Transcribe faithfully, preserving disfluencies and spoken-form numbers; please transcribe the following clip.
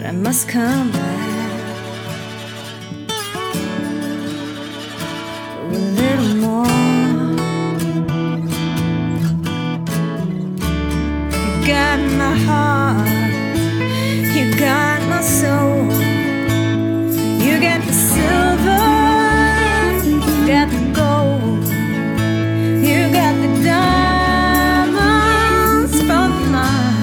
I must come back a little more. You got my heart, you got my soul.